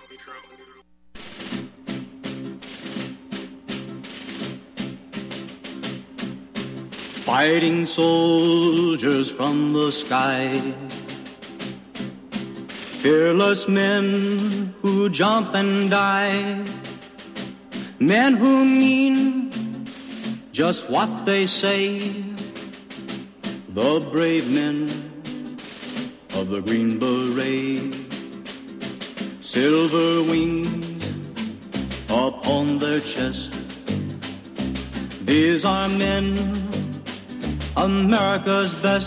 Fighting soldiers from the sky, fearless men who jump and die, men who mean just what they say, the brave men of the Green Beret, silver wings upon their chest. These are men, America's best.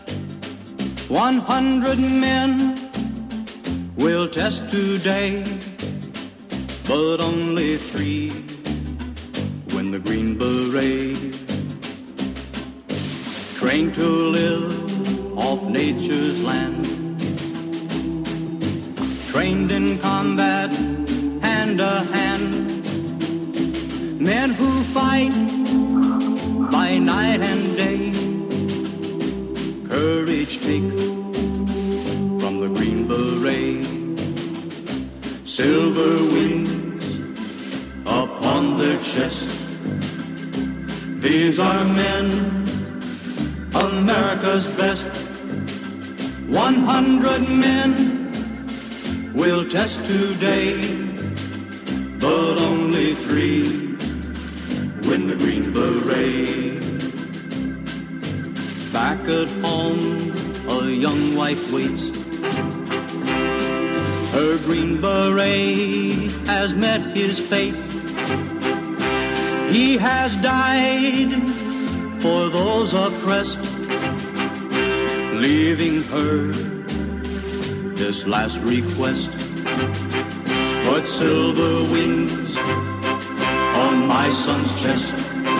100 men will test today, but only 3 win the Green Beret. Trained to live off nature's land, trained in combat hand to hand, men who fight by night and day, courage take from the Green Beret, silver wings upon their chest. These are men, America's best. 100 men will test today, but only 3 win the Green Beret. Back at home, a young wife waits. Her Green Beret has met his fate. He has died for those oppressed, leaving her this last request. Put silver wings on my son's chest.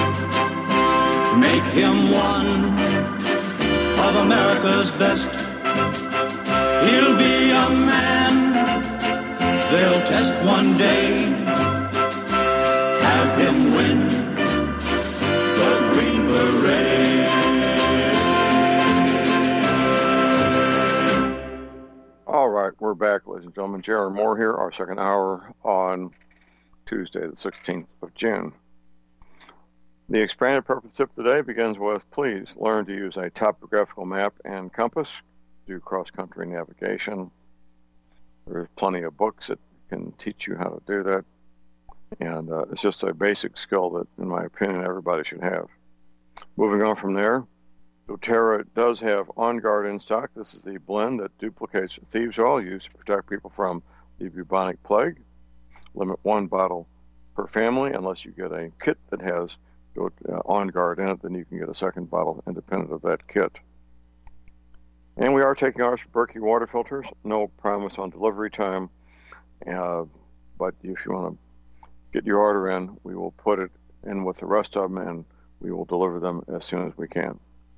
Make him one of America's best. He'll be a man they'll test one day. Have him win the Green Beret. All right, we're back, ladies and gentlemen. Jaron Moore here, our second hour on Tuesday, the 16th of June. The expanded purpose tip today begins with, please learn to use a topographical map and compass, do cross-country navigation. There's plenty of books that can teach you how to do that. And it's just a basic skill that, in my opinion, everybody should have. Moving on from there, doTERRA does have On Guard in stock. This is the blend that duplicates thieves' oil used to protect people from the bubonic plague. Limit 1 bottle per family unless you get a kit that has On Guard in it, then you can get a second bottle independent of that kit. And we are taking ours for Berkey water filters. No promise on delivery time, but if you want to get your order in, we will put it in with the rest of them, and we will deliver them as soon as we can.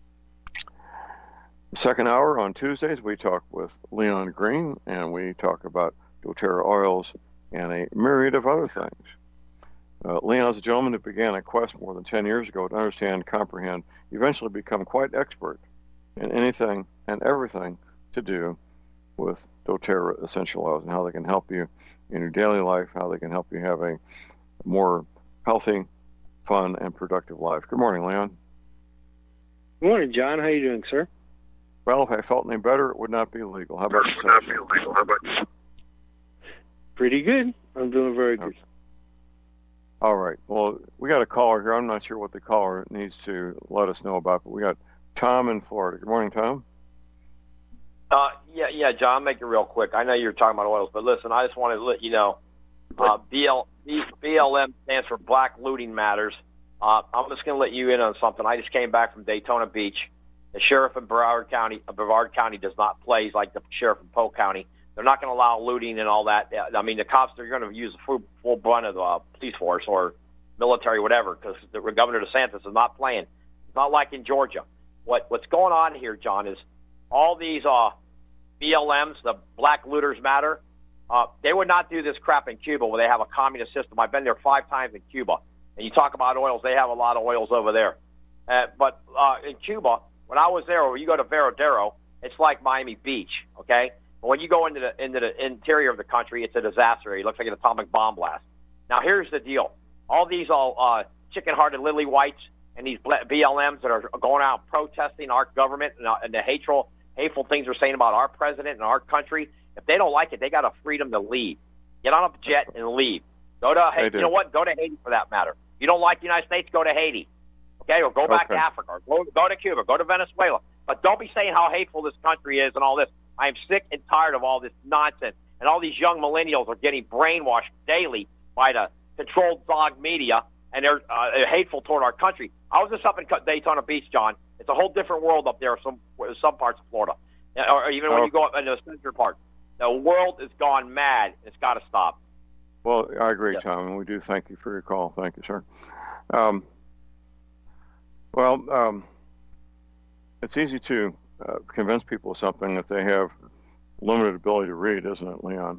The second hour on Tuesdays, we talk with Leon Green, and we talk about doTERRA oils and a myriad of other things. Leon is a gentleman who began a quest more than 10 years ago to understand, comprehend, eventually become quite expert in anything and everything to do with doTERRA essential oils and how they can help you in your daily life, how they can help you have a more healthy, fun, and productive life. Good morning, Leon. Good morning, John. How are you doing, sir? Well, if I felt any better, it would not be illegal. How about yourself? Pretty good. I'm doing very good. All right. Well, we got a caller here. I'm not sure what the caller needs to let us know about, but we got Tom in Florida. Good morning, Tom. Yeah, John, I'll make it real quick. I know you're talking about oils, but listen, I just wanted to let you know, BLM stands for Black Looting Matters. I'm just going to let you in on something. I just came back from Daytona Beach. The sheriff in Brevard County does not play like the sheriff in Polk County. They're not going to allow looting and all that. I mean, the cops are going to use the full brunt of the police force or military, whatever, because Governor DeSantis is not playing. It's not like in Georgia. What's going on here, John, is all these BLMs, the Black Looters Matter, they would not do this crap in Cuba where they have a communist system. I've been there 5 times in Cuba. And you talk about oils, they have a lot of oils over there. But in Cuba, when I was there, or you go to Veradero, it's like Miami Beach, okay? But when you go into the interior of the country, it's a disaster. It looks like an atomic bomb blast. Now, here's the deal. All these chicken-hearted lily whites and these BLMs that are going out protesting our government and the hateful things they're saying about our president and our country, if they don't like it, they got a freedom to leave. Get on a jet and leave. Go to you know what? Go to Haiti for that matter. You don't like the United States? Go to Haiti. Okay, or go back to Africa. Or go to Cuba. Go to Venezuela. But don't be saying how hateful this country is and all this. I am sick and tired of all this nonsense. And all these young millennials are getting brainwashed daily by the controlled dog media, and they're hateful toward our country. I was just up in Daytona Beach, John. It's a whole different world up there, some parts of Florida, or even when you go up into the center part. The world has gone mad. It's got to stop. Well, I agree, Tom, and we do thank you for your call. Thank you, sir. It's easy to convince people of something if they have limited ability to read, isn't it, Leon?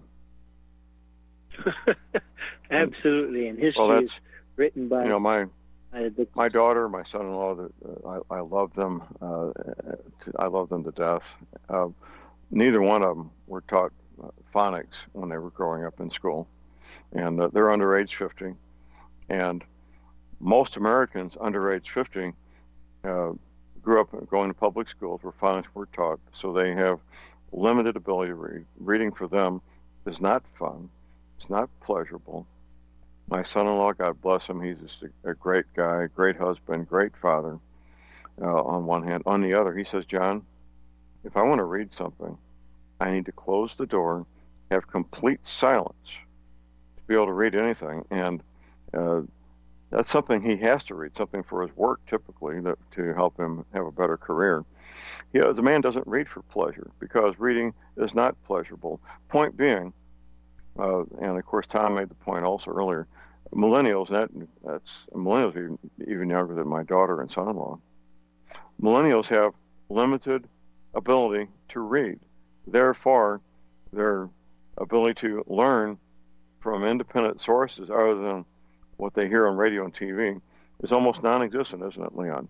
Absolutely, and history is written by my daughter, my son-in-law. I love them. I love them to death. Neither one of them were taught phonics when they were growing up in school, and they're under age 50. And most Americans under age 50 grew up going to public schools where phonics were taught, so they have limited ability to read. Reading for them is not fun. It's not pleasurable. My son-in-law, God bless him, he's just a great guy, great husband, great father, on one hand. On the other, he says, John, if I want to read something, I need to close the door, have complete silence to be able to read anything. And that's something he has to read, something for his work typically to help him have a better career. The man doesn't read for pleasure because reading is not pleasurable. Point being, and of course Tom made the point also earlier, millennials, that's millennials are even younger than my daughter and son-in-law. Millennials have limited ability to read. Therefore, their ability to learn from independent sources other than what they hear on radio and TV is almost non-existent, isn't it, Leon?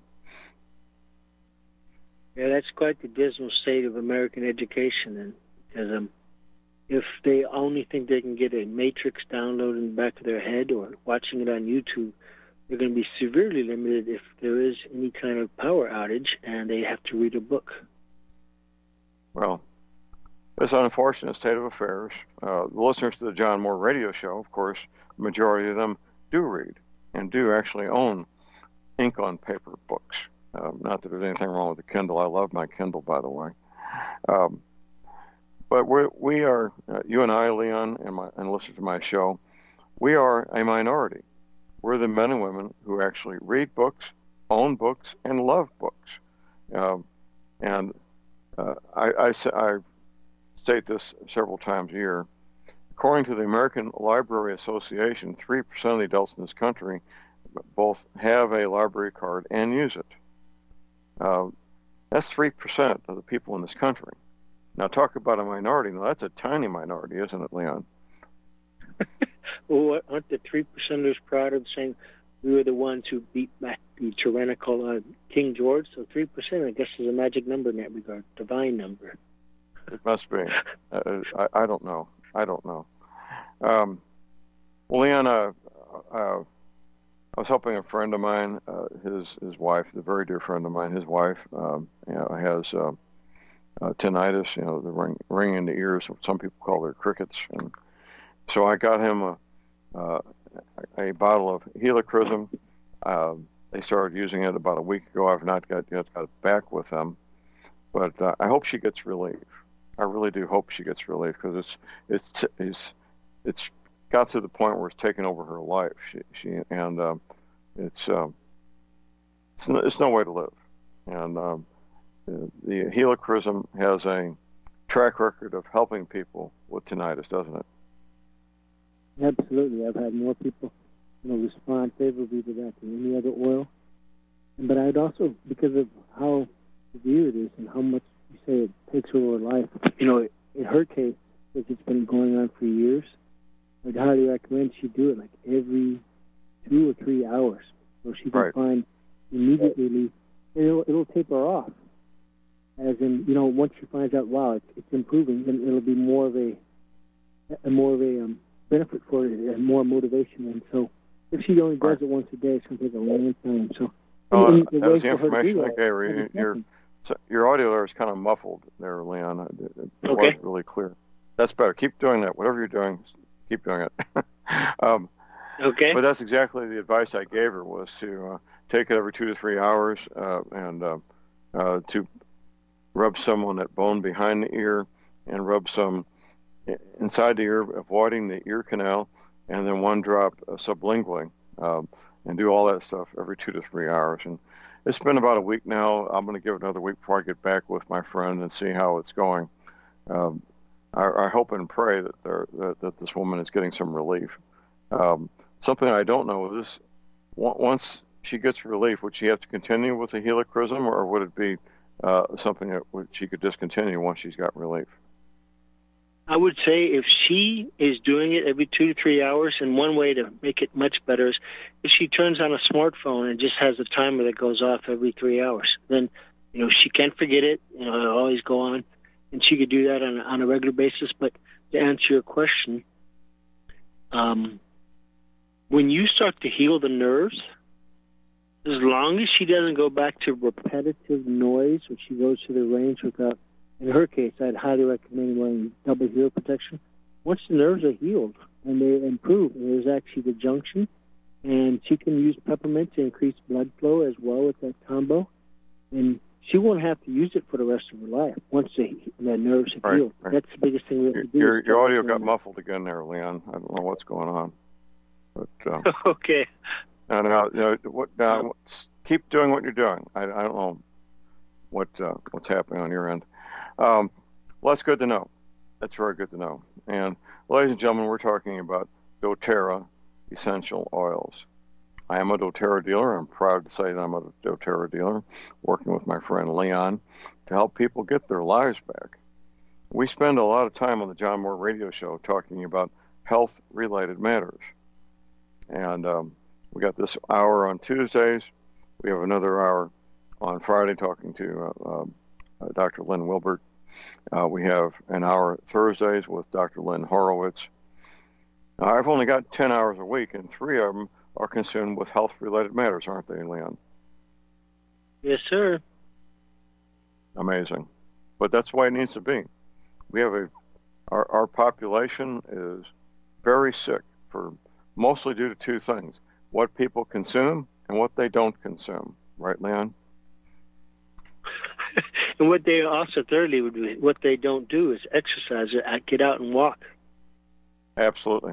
Yeah, that's quite the dismal state of American education. Because if they only think they can get a Matrix download in the back of their head or watching it on YouTube, they're going to be severely limited if there is any kind of power outage and they have to read a book. Well, it's an unfortunate state of affairs. The listeners to the John Moore radio show, of course, the majority of them do read and do actually own ink on paper books. Not that there's anything wrong with the Kindle. I love my Kindle, by the way. But we are, you and I, Leon, and listeners to my show, we are a minority. We're the men and women who actually read books, own books, and love books. I state this several times a year. According to the American Library Association, 3% of the adults in this country both have a library card and use it. That's 3% of the people in this country. Now, talk about a minority. Now, that's a tiny minority, isn't it, Leon? Well, aren't the 3%ers proud of saying we were the ones who beat back the tyrannical King George? So 3%, I guess, is a magic number in that regard, divine number. It must be. I don't know. Well, Leon, I was helping a friend of mine, his wife, a very dear friend of mine. His wife, has tinnitus. The ring in the ears. Some people call it crickets. And so I got him a bottle of Helichrysum. They started using it about a week ago. I've not got it back with them, but I hope she gets relief. I really do hope she gets relief because it's got to the point where it's taken over her life. It's no way to live. And the Helichrysum has a track record of helping people with tinnitus, doesn't it? Absolutely. I've had more people respond favorably to that than any other oil. But I'd also, because of how severe it is and how much you say it takes over her life, in her case, because it's been going on for years, I'd highly recommend she do it like every 2 or 3 hours, so she can find immediate relief. It'll taper off. as in, once she finds out, wow, it's improving, then it'll be more of a benefit for her and more motivation. And so if she only does it once a day, it's going to take a long time. So that was the information I gave her. Your audio there is kind of muffled there, Leon. It wasn't really clear. That's better. Keep doing that. Whatever you're doing, keep doing it. Okay. But that's exactly the advice I gave her, was to take it every 2 to 3 hours and to rub some on that bone behind the ear and rub some inside the ear, avoiding the ear canal, and then 1 drop sublingually, and do all that stuff every 2 to 3 hours. And it's been about a week now. I'm going to give it another week before I get back with my friend and see how it's going. I hope and pray that this woman is getting some relief. Something I don't know is, once she gets relief, would she have to continue with the helichrysum, or would it be something that she could discontinue once she's got relief? I would say if she is doing it every 2 to 3 hours, and one way to make it much better is if she turns on a smartphone and just has a timer that goes off every 3 hours. Then, she can't forget it. It'll always go on, and she could do that on a regular basis. But to answer your question, when you start to heal the nerves, as long as she doesn't go back to repetitive noise, when she goes to the range without, in her case, I'd highly recommend wearing double hearing protection. Once the nerves are healed and they improve, there's actually the junction, and she can use peppermint to increase blood flow as well with that combo, and she won't have to use it for the rest of her life once the nerves have healed. Right. That's the biggest thing we have to do. Your audio got muffled again there, Leon. I don't know what's going on. But, okay. Now, keep doing what you're doing. I don't know what's happening on your end. Well, that's good to know. That's very good to know. And, ladies and gentlemen, we're talking about doTERRA essential oils. I am a doTERRA dealer. I'm proud to say that I'm a doTERRA dealer, working with my friend Leon to help people get their lives back. We spend a lot of time on the John Moore Radio Show talking about health-related matters. And we got this hour on Tuesdays. We have another hour on Friday talking to Dr. Lynn Wilbert. We have an hour Thursdays with Dr. Lynn Horowitz. Now, I've only got 10 hours a week, and 3 of them are consumed with health-related matters, aren't they, Leon? Yes, sir. Amazing. But that's the way it needs to be. We have our population is very sick, mostly due to 2 things: what people consume and what they don't consume. Right, Leon? And what they also, thirdly, would be what they don't do is exercise or get out and walk. Absolutely.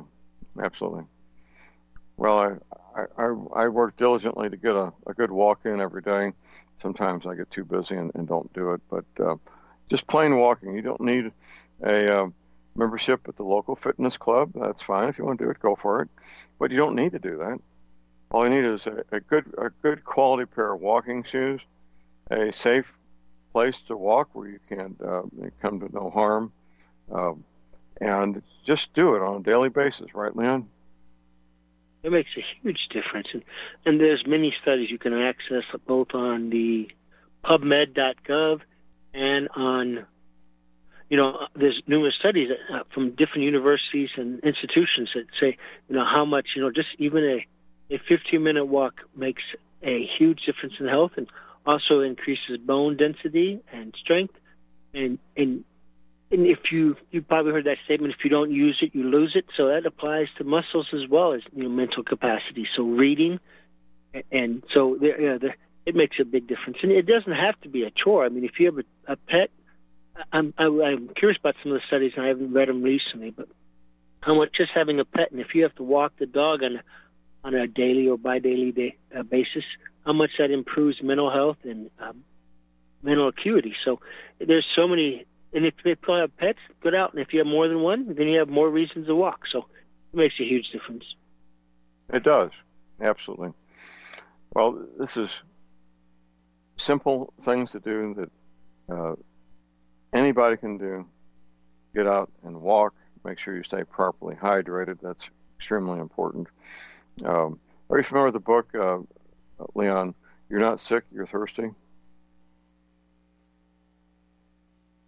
Well, I work diligently to get a good walk in every day. Sometimes I get too busy and don't do it, but just plain walking. You don't need a membership at the local fitness club. That's fine. If you want to do it, go for it. But you don't need to do that. All you need is a good quality pair of walking shoes, a safe place to walk where you can come to no harm, and just do it on a daily basis, right, Leon? It makes a huge difference. And there's many studies you can access both on the PubMed.gov and on, there's numerous studies from different universities and institutions that say, how much, just even a 15-minute walk makes a huge difference in health, and also increases bone density and strength. And if you probably heard that statement, if you don't use it, you lose it. So that applies to muscles as well as mental capacity. So reading, and so it makes a big difference. And it doesn't have to be a chore. I mean, if you have a pet, I'm curious about some of the studies, and I haven't read them recently, but how much just having a pet, and if you have to walk the dog on a daily or bi-daily basis, how much that improves mental health and mental acuity. So there's so many. And if people have pets, get out. And if you have more than one, then you have more reasons to walk. So it makes a huge difference. It does. Absolutely. Well, this is simple things to do that anybody can do. Get out and walk. Make sure you stay properly hydrated. That's extremely important. Are you familiar with the book, Leon, You're Not Sick, You're Thirsty?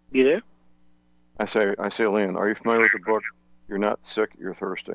You there? I say, Leon, are you familiar with the book, You're Not Sick, You're Thirsty?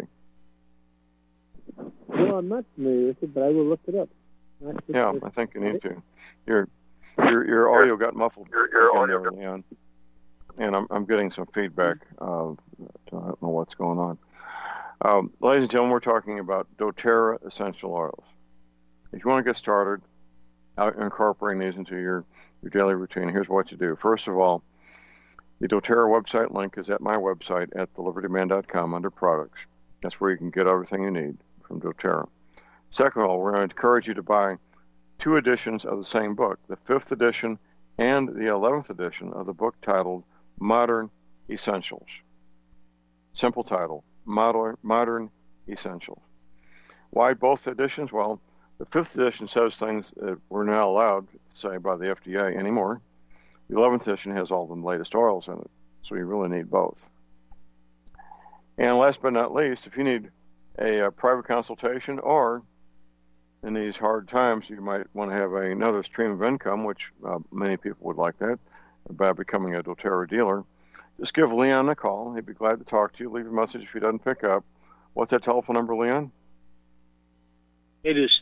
No, I'm not familiar with it, but I will look it up. Yeah, I think you need to. Your audio got muffled. Your audio got Leon. And I'm getting some feedback. I don't know what's going on. Ladies and gentlemen, we're talking about doTERRA essential oils. If you want to get started incorporating these into your daily routine, here's what you do. First of all, the doTERRA website link is at my website at thelibertyman.com under products. That's where you can get everything you need from doTERRA. Second of all, we're going to encourage you to buy 2 editions of the same book, the 5th edition and the 11th edition of the book titled Modern Essentials. Simple title, Modern Essentials. Why both editions? Well, the 5th edition says things that we're not allowed to say by the FDA anymore. The 11th edition has all the latest oils in it, so you really need both. And last but not least, if you need a private consultation, or in these hard times you might want to have another stream of income, which many people would like that, by becoming a doTERRA dealer, just give Leon a call. He'd be glad to talk to you. Leave a message if he doesn't pick up. What's that telephone number, Leon? It is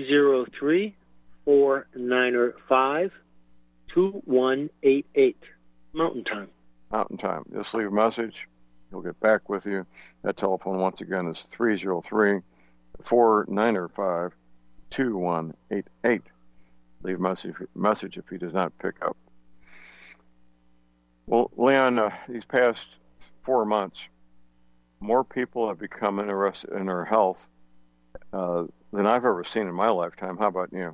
303-495-2188. Mountain Time. Mountain Time. Just leave a message. He'll get back with you. That telephone, once again, is 303-495-2188. Leave a message if he does not pick up. Well, Leon, these past 4 months, more people have become interested in their health than I've ever seen in my lifetime. How about you?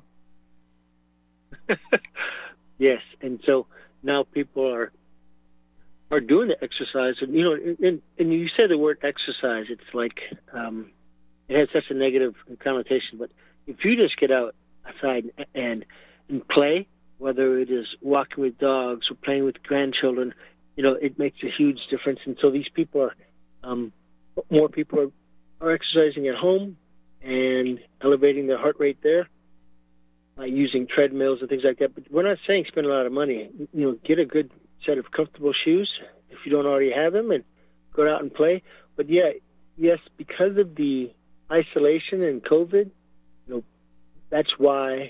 Yes, and so now people are doing the exercise, and and you say the word exercise, it's like it has such a negative connotation. But if you just get outside and play, whether it is walking with dogs or playing with grandchildren, it makes a huge difference. And so these people more people are exercising at home and elevating their heart rate there by using treadmills and things like that. But we're not saying spend a lot of money. Get a good set of comfortable shoes if you don't already have them, and go out and play. But yes, because of the isolation and COVID, that's why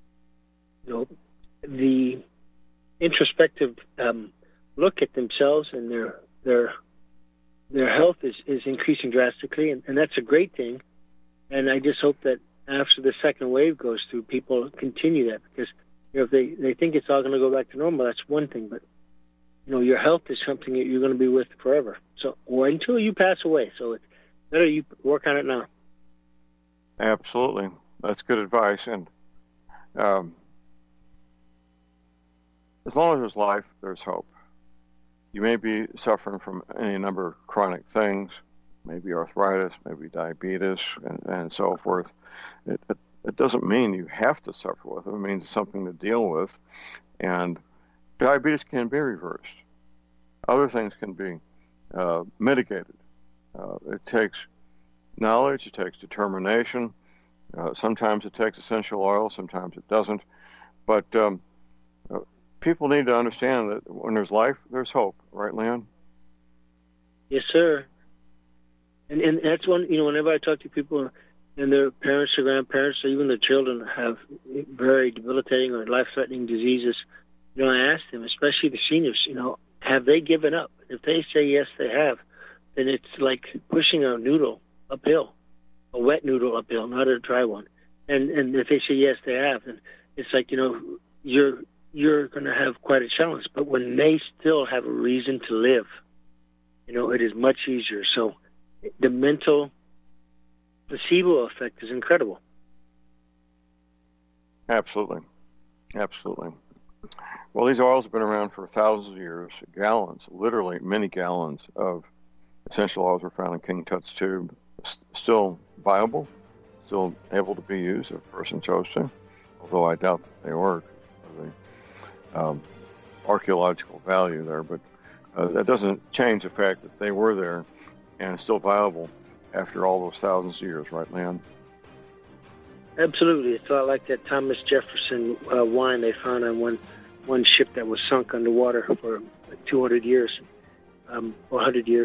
the introspective look at themselves and their health is increasing drastically, and that's a great thing. And I just hope that after the second wave goes through, people continue that, because if they think it's all going to go back to normal, that's one thing. But your health is something that you're going to be with forever. So, or until you pass away. So it's better you work on it now. Absolutely, that's good advice. And as long as there's life, there's hope. You may be suffering from any number of chronic things, maybe arthritis, maybe diabetes, and so forth. It doesn't mean you have to suffer with it. It means it's something to deal with. And diabetes can be reversed. Other things can be mitigated. It takes knowledge. It takes determination. Sometimes it takes essential oil. Sometimes it doesn't. But people need to understand that when there's life, there's hope. Right, Leon? Yes, sir. And that's one, whenever I talk to people and their parents or grandparents or even their children have very debilitating or life-threatening diseases, I ask them, especially the seniors, have they given up? If they say yes, they have, then it's like pushing a noodle uphill, a wet noodle uphill, not a dry one. And if they say yes, they have, then it's like, you're going to have quite a challenge. But when they still have a reason to live, it is much easier. So the mental placebo effect is incredible. Absolutely. Well, these oils have been around for thousands of years. Gallons, literally many gallons of essential oils were found in King Tut's tube. Still viable, still able to be used if a person chose to, although I doubt that they work for the archaeological value there. But that doesn't change the fact that they were there and still viable after all those thousands of years, right, Leon? Absolutely. It's a lot like that Thomas Jefferson wine they found on one ship that was sunk underwater for 200 years or 100 years,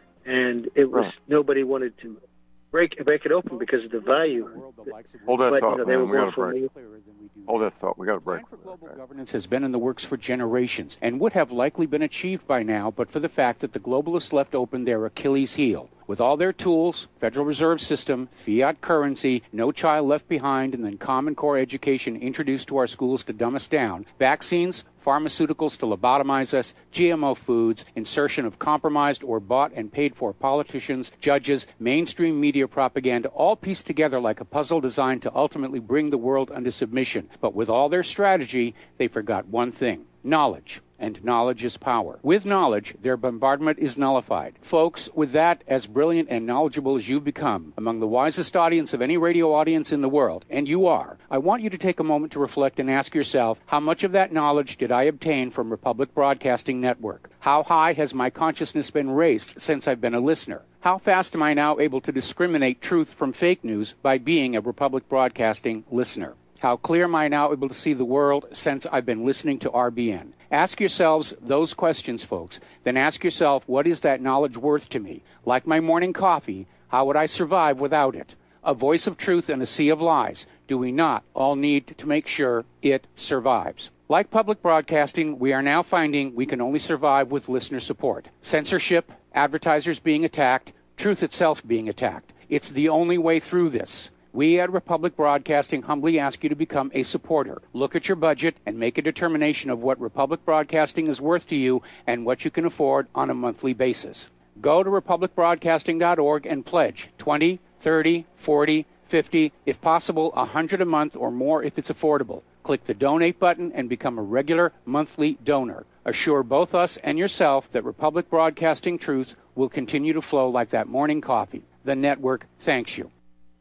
and it was nobody wanted to break it open because of the value. Hold that thought, they man. were We got going a break. Hold that thought. We got a break. Plan for global governance has been in the works for generations and would have likely been achieved by now, but for the fact that the globalists left open their Achilles heel. With all their tools, Federal Reserve System, fiat currency, no child left behind, and then Common Core education introduced to our schools to dumb us down, vaccines, pharmaceuticals to lobotomize us, GMO foods, insertion of compromised or bought and paid for politicians, judges, mainstream media propaganda, all pieced together like a puzzle designed to ultimately bring the world under submission. But with all their strategy, they forgot one thing: knowledge. And knowledge is power. With knowledge, their bombardment is nullified. Folks, with that, as brilliant and knowledgeable as you've become, among the wisest audience of any radio audience in the world, and you are, I want you to take a moment to reflect and ask yourself, how much of that knowledge did I obtain from Republic Broadcasting Network? How high has my consciousness been raised since I've been a listener? How fast am I now able to discriminate truth from fake news by being a Republic Broadcasting listener? How clear am I now able to see the world since I've been listening to RBN? Ask yourselves those questions, folks. Then ask yourself, what is that knowledge worth to me? Like my morning coffee, how would I survive without it? A voice of truth in a sea of lies. Do we not all need to make sure it survives? Like public broadcasting, we are now finding we can only survive with listener support. Censorship, advertisers being attacked, truth itself being attacked. It's the only way through this. We at Republic Broadcasting humbly ask you to become a supporter. Look at your budget and make a determination of what Republic Broadcasting is worth to you and what you can afford on a monthly basis. Go to republicbroadcasting.org and pledge $20, $30, $40, $50, if possible, $100 a month or more if it's affordable. Click the donate button and become a regular monthly donor. Assure both us and yourself that Republic Broadcasting truth will continue to flow like that morning coffee. The network thanks you.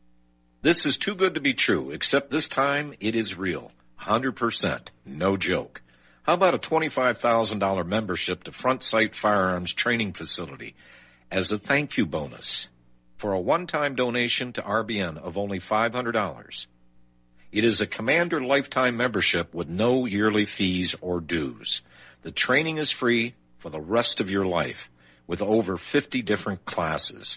This is too good to be true, except this time it is real. 100%. No joke. How about a $25,000 membership to Front Sight Firearms Training Facility as a thank you bonus for a one-time donation to RBN of only $500? It is a Commander lifetime membership with no yearly fees or dues. The training is free for the rest of your life with over 50 different classes.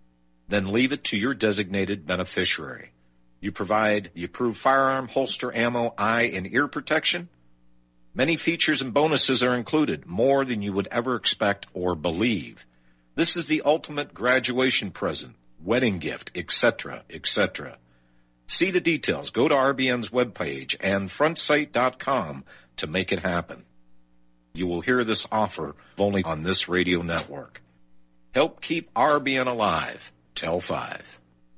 Then leave it to your designated beneficiary. You provide the approved firearm, holster, ammo, eye, and ear protection. Many features and bonuses are included, more than you would ever expect or believe. This is the ultimate graduation present, wedding gift, etc., etc. See the details. Go to RBN's webpage and frontsight.com to make it happen. You will hear this offer only on this radio network. Help keep RBN alive. Tell 5.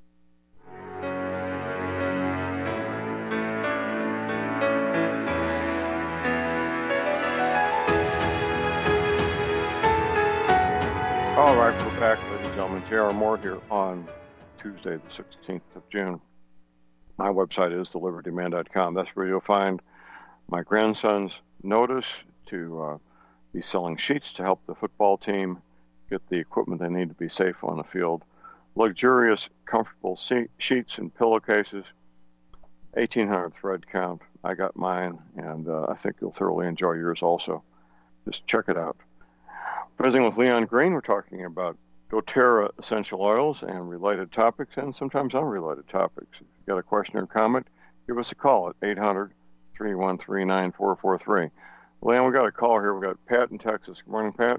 All right, we're back, ladies and gentlemen. J.R. Moore here on Tuesday, the 16th of June. My website is thelibertyman.com. That's where you'll find my grandson's notice to be selling sheets to help the football team get the equipment they need to be safe on the field. Luxurious, comfortable sheets and pillowcases, 1,800 thread count. I got mine, and I think you'll thoroughly enjoy yours also. Just check it out. Visiting with Leon Green, we're talking about doTERRA essential oils and related topics, and sometimes unrelated topics. If you've got a question or comment, give us a call at 800-313-9443. Leon, we got a call here. We got Pat in Texas. Good morning, Pat.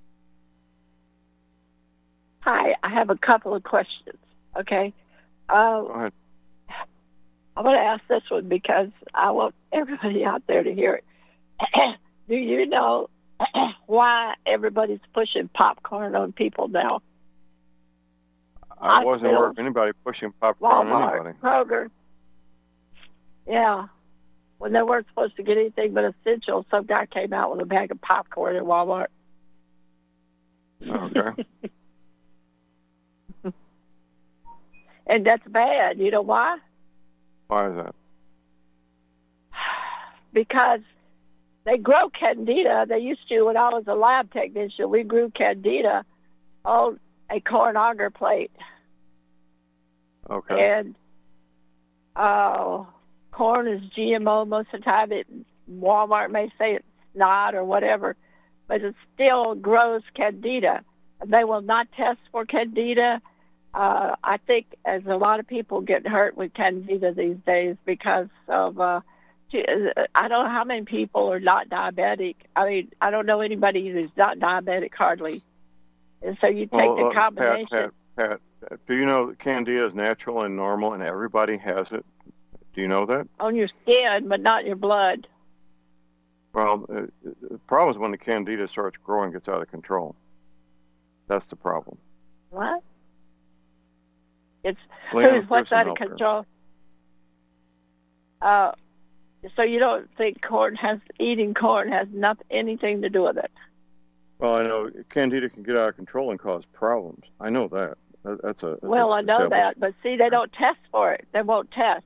Hi, I have a couple of questions, okay? Go ahead. I'm going to ask this one because I want everybody out there to hear it. Do you know why everybody's pushing popcorn on people now? I wasn't aware of anybody pushing popcorn on anybody. Kroger. Yeah. When they weren't supposed to get anything but essentials, some guy came out with a bag of popcorn at Walmart. Okay. And that's bad. You know why? Why is that? Because they grow candida. They used to, when I was a lab technician, we grew candida on a corn auger plate. Okay. And corn is GMO most of the time. Walmart may say it's not or whatever, but it still grows candida. They will not test for candida. I think as a lot of people get hurt with candida these days because of, I don't know how many people are not diabetic. I mean, I don't know anybody who's not diabetic hardly. And so you take the combination. Pat, do you know that candida is natural and normal and everybody has it? Do you know that? On your skin, but not your blood. Well, the problem is when the candida starts growing, gets out of control. That's the problem. What? It's what's out of control? So you don't think eating corn has anything to do with it? Well, I know candida can get out of control and cause problems. I know that. I know that, but see, they don't test for it. They won't test.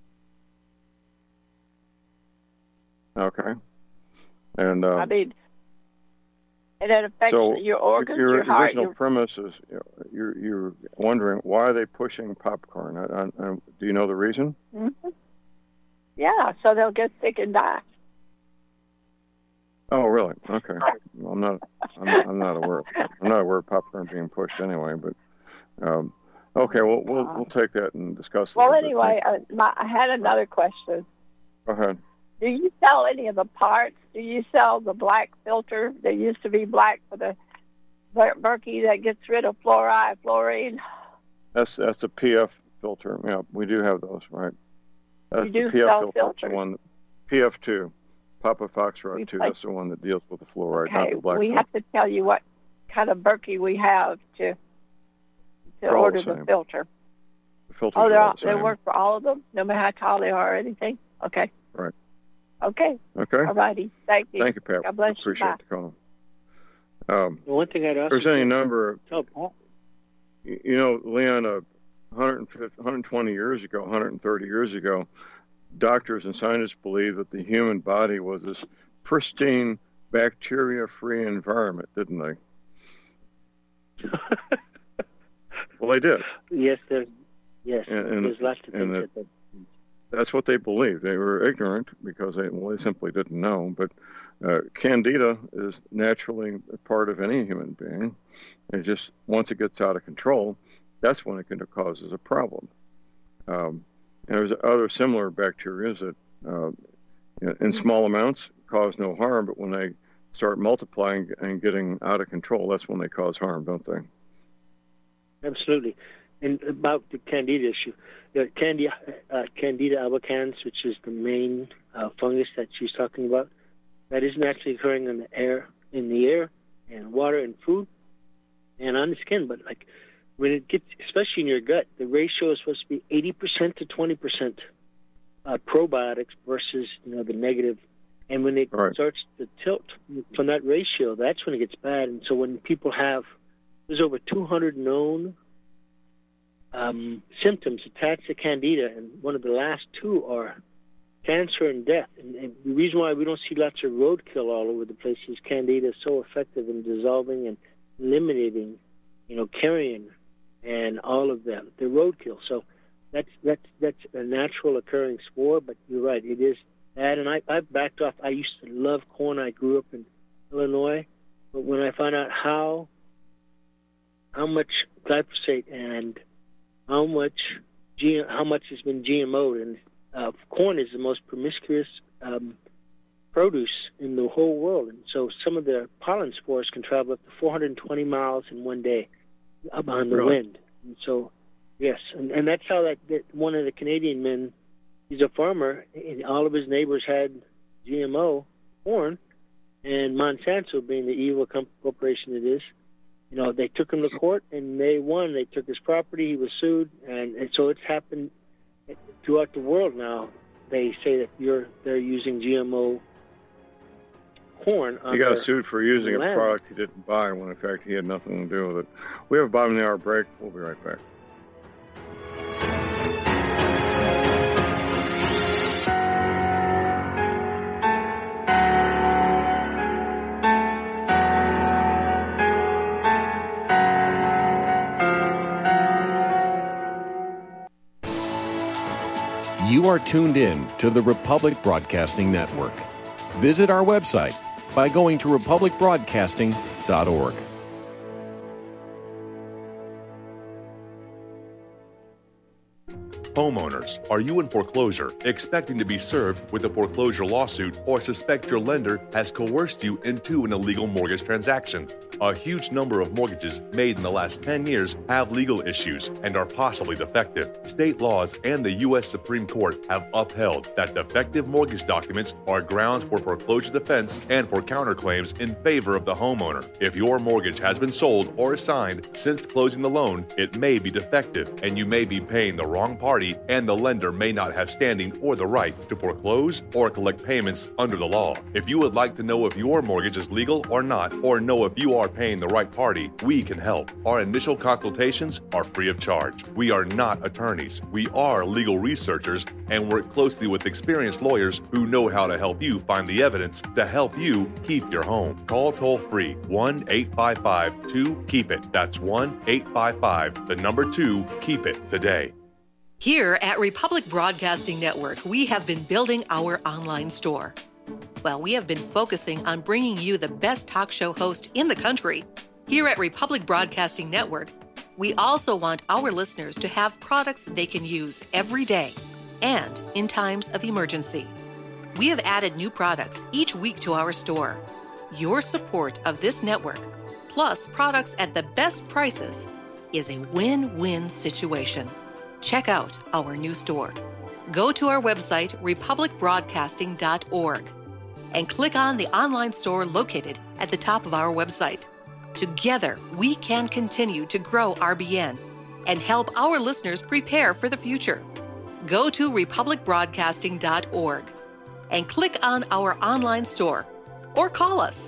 Okay. And I mean, and it affects your organs, your heart. Your original premise is you're wondering why are they pushing popcorn? Do you know the reason? Mm-hmm. Yeah, so they'll get sick and die. Oh, really? Okay. Well, I'm not aware. I'm not aware of popcorn being pushed anyway. But okay, we'll take that and discuss it. Well, anyway, I had another question. Go ahead. Do you sell any of the parts? Do you sell the black filter that used to be black for the Berkey that gets rid of fluorine? That's a PF filter. Yeah, we do have those, right? That's you do the PF sell filter. filters? The one, PF2, Papa Foxtrot 2. That's the one that deals with the fluoride, not the black. We have to tell you what kind of Berkey we have to order the filter. The filters they work for all of them, no matter how tall they are or anything? Okay. Right. Okay. Okay. All righty. Thank you. Thank you, Pat. God bless you. Appreciate the call. The one thing I'd also there's any number of, Leon, 120 years ago, 130 years ago, doctors and scientists believed that the human body was this pristine, bacteria-free environment, didn't they? Well, they did. Yes, there's lots to think that. That's what they believed. They were ignorant because they simply didn't know. But candida is naturally a part of any human being. It just, once it gets out of control, that's when it causes a problem. And there's other similar bacteria that in small amounts cause no harm, but when they start multiplying and getting out of control, that's when they cause harm, don't they? Absolutely. And about the candida issue, Candida albicans, which is the main fungus that she's talking about, that is naturally occurring in the air and water and food and on the skin. But like when it gets, especially in your gut, the ratio is supposed to be 80% to 20% probiotics versus the negative. And when it starts to tilt from that ratio, that's when it gets bad. And so when people there's over 200 known symptoms attached to candida, and one of the last two are cancer and death. And the reason why we don't see lots of roadkill all over the place is candida is so effective in dissolving and eliminating, carrion and all of the roadkill. So that's a natural occurring spore, but you're right, it is bad. And I've backed off. I used to love corn. I grew up in Illinois, but when I found out how much glyphosate and how much has been GMO'd, and corn is the most promiscuous produce in the whole world, and so some of the pollen spores can travel up to 420 miles in one day up on the wind. And so, yes, and that's how that one of the Canadian men, he's a farmer, and all of his neighbors had GMO corn, and Monsanto, being the evil corporation it is, they took him to court, and they won. They took his property. He was sued, and so it's happened throughout the world now. They say that they're using GMO corn. He got sued for using a product he didn't buy when, in fact, he had nothing to do with it. We have a bottom of the hour break. We'll be right back. You are tuned in to the Republic Broadcasting Network. Visit our website, by going to republicbroadcasting.org. Homeowners, are you in foreclosure, expecting to be served with a foreclosure lawsuit, or suspect your lender has coerced you into an illegal mortgage transaction? A huge number of mortgages made in the last 10 years have legal issues and are possibly defective. State laws and the U.S. Supreme Court have upheld that defective mortgage documents are grounds for foreclosure defense and for counterclaims in favor of the homeowner. If your mortgage has been sold or assigned since closing the loan, it may be defective and you may be paying the wrong party, and the lender may not have standing or the right to foreclose or collect payments under the law. If you would like to know if your mortgage is legal or not, or know if you are paying the right party, we can help. Our initial consultations are free of charge. We are not attorneys. We are legal researchers and work closely with experienced lawyers who know how to help you find the evidence to help you keep your home. Call toll-free 1-855-2-KEEP-IT. That's 1-855-2-KEEP-IT today. Here at Republic Broadcasting Network, we have been building our online store. Well, we have been focusing on bringing you the best talk show host in the country. Here at Republic Broadcasting Network, we also want our listeners to have products they can use every day and in times of emergency. We have added new products each week to our store. Your support of this network, plus products at the best prices, is a win-win situation. Check out our new store. Go to our website, republicbroadcasting.org, and click on the online store located at the top of our website. Together, we can continue to grow RBN and help our listeners prepare for the future. Go to republicbroadcasting.org and click on our online store or call us.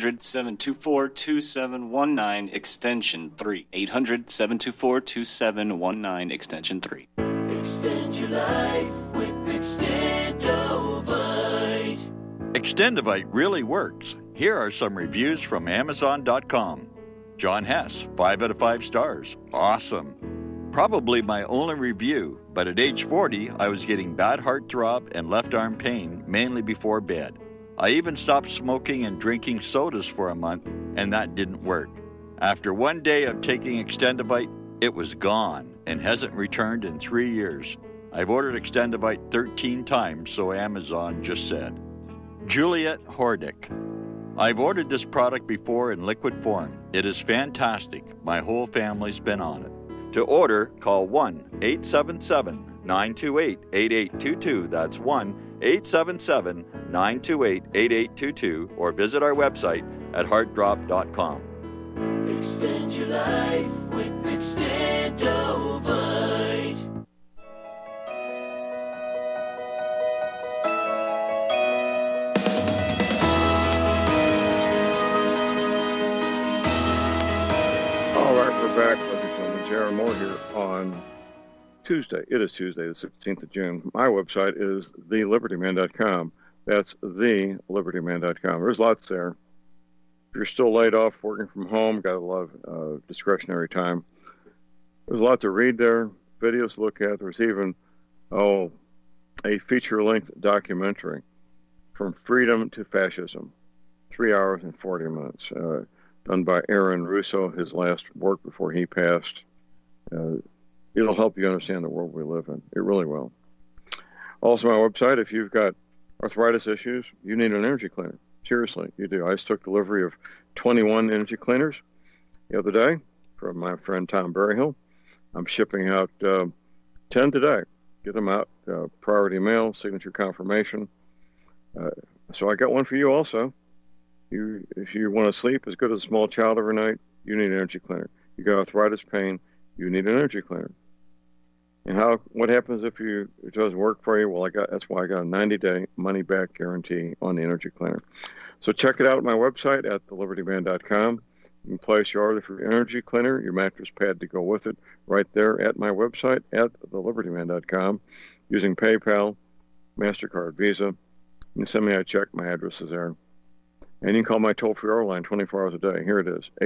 800-724-2719, extension 3. 800-724-2719, extension 3. Extend your life with Extendovite. Extendovite really works. Here are some reviews from Amazon.com. John Hess, 5 out of 5 stars. Awesome. Probably my only review, but at age 40, I was getting bad heart throb and left arm pain, mainly before bed. I even stopped smoking and drinking sodas for a month, and that didn't work. After one day of taking Extendovite, it was gone and hasn't returned in 3 years. I've ordered Extendovite 13 times, so Amazon just said. Juliet Hordick. I've ordered this product before in liquid form. It is fantastic. My whole family's been on it. To order, call 1-877-928-8822. That's 1-877-928-8822, or visit our website at heartdrop.com. Extend your life with Extendovite. All right, we're back, ladies and gentlemen. Jaron Moore here on Tuesday. It is Tuesday, the 16th of June. My website is thelibertyman.com. That's thelibertyman.com. There's lots there. If you're still laid off, working from home, got a lot of discretionary time, there's a lot to read there, videos to look at. There's even, a feature-length documentary, From Freedom to Fascism, 3 hours and 40 minutes, done by Aaron Russo, his last work before he passed. It'll help you understand the world we live in. It really will. Also, my website, if you've got arthritis issues, you need an energy cleaner. Seriously, you do. I just took delivery of 21 energy cleaners the other day from my friend Tom Berryhill. I'm shipping out 10 today. Get them out, priority mail, signature confirmation. So I got one for you also. If you want to sleep as good as a small child every night, you need an energy cleaner. You got arthritis pain, you need an energy cleaner. And what happens if it doesn't work for you? Well, that's why I got a 90-day money-back guarantee on the energy cleaner. So check it out at my website at thelibertyman.com. You can place your order for your energy cleaner, your mattress pad to go with it, right there at my website at thelibertyman.com using PayPal, MasterCard, Visa. You can send me a check. My address is there. And you can call my toll-free line 24 hours a day. Here it is,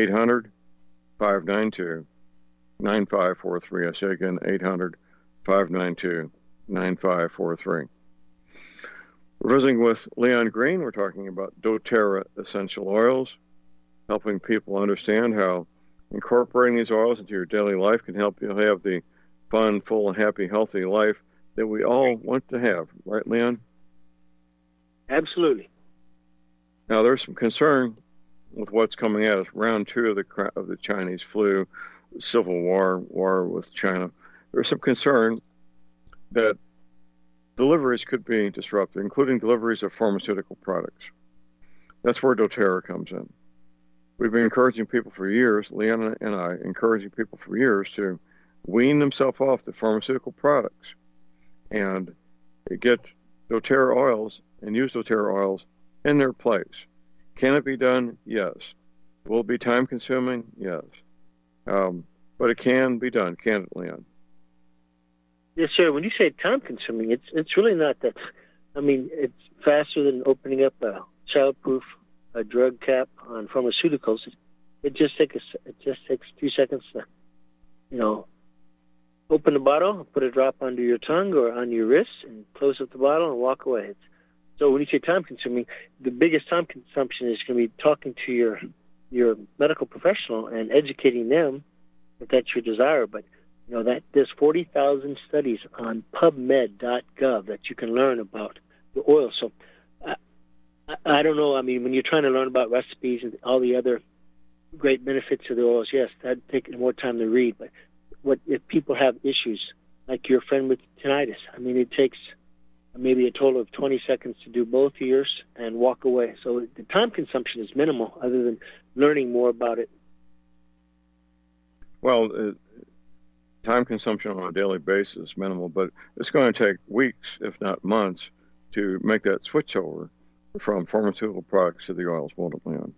800-592-9543. I say again, 800-592-9543. We're visiting with Leon Green. We're talking about doTERRA essential oils, helping people understand how incorporating these oils into your daily life can help you have the fun, full, and happy, healthy life that we all want to have. Right, Leon? Absolutely. Now, there's some concern with what's coming at us. Round 2 of the Chinese flu, civil war with China. There's some concern that deliveries could be disrupted, including deliveries of pharmaceutical products. That's where doTERRA comes in. We've been encouraging people for years, Leon and I, encouraging people for years to wean themselves off the pharmaceutical products and get doTERRA oils and use doTERRA oils in their place. Can it be done? Yes. Will it be time-consuming? Yes. But it can be done, can't it, Leon? Yes, sir. When you say time-consuming, it's really not that. I mean, it's faster than opening up a childproof drug cap on pharmaceuticals. It just takes 2 seconds to, open the bottle, put a drop under your tongue or on your wrist, and close up the bottle and walk away. So when you say time-consuming, the biggest time consumption is going to be talking to your medical professional and educating them if that's your desire. But that there's 40,000 studies on PubMed.gov that you can learn about the oil. So I don't know. I mean, when you're trying to learn about recipes and all the other great benefits of the oils, yes, that'd take more time to read. But if people have issues like your friend with tinnitus? I mean, it takes maybe a total of 20 seconds to do both ears and walk away. So the time consumption is minimal, other than learning more about it. Well, time consumption on a daily basis is minimal, but it's going to take weeks, if not months, to make that switch over from pharmaceutical products to the oils, won't it, Leon?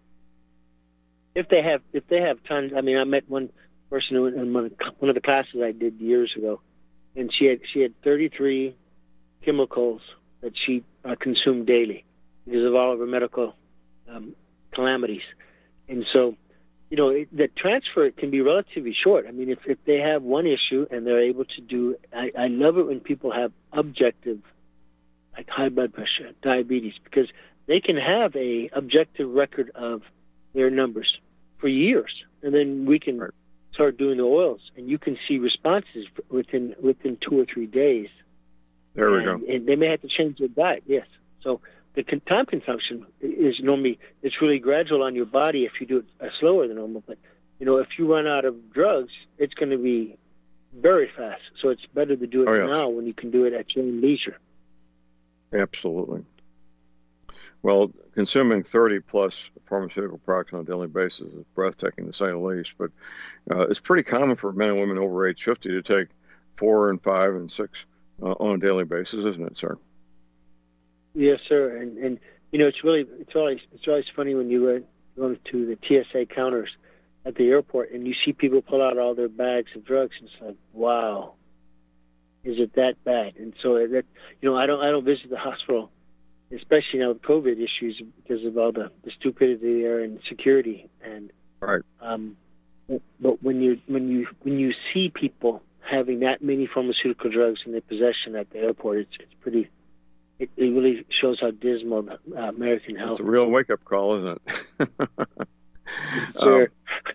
If they have tons. I mean, I met one person in one of the classes I did years ago, and she had 33 chemicals that she consumed daily because of all of her medical calamities. And so, the transfer can be relatively short. I mean, if they have one issue and they're able to do, I love it when people have objective, like high blood pressure, diabetes, because they can have a objective record of their numbers for years, and then we can start doing the oils, and you can see responses within 2 or 3 days. There we go. And they may have to change their diet, yes. So the time consumption is normally, it's really gradual on your body if you do it slower than normal. But, if you run out of drugs, it's going to be very fast. So it's better to do it now when you can do it at your own leisure. Absolutely. Well, consuming 30-plus pharmaceutical products on a daily basis is breathtaking, to say the least. But it's pretty common for men and women over age 50 to take 4 and 5 and 6 on a daily basis, isn't it, sir? Yes, sir. And it's always funny when you go to the TSA counters at the airport and you see people pull out all their bags of drugs, and it's like, wow, is it that bad? And so that I don't visit the hospital, especially now with COVID issues, because of all the stupidity there and security. And right. But when you see people having that many pharmaceutical drugs in their possession at the airport, it's pretty. It really shows how dismal American health. It's a real wake-up call, isn't it? Sure.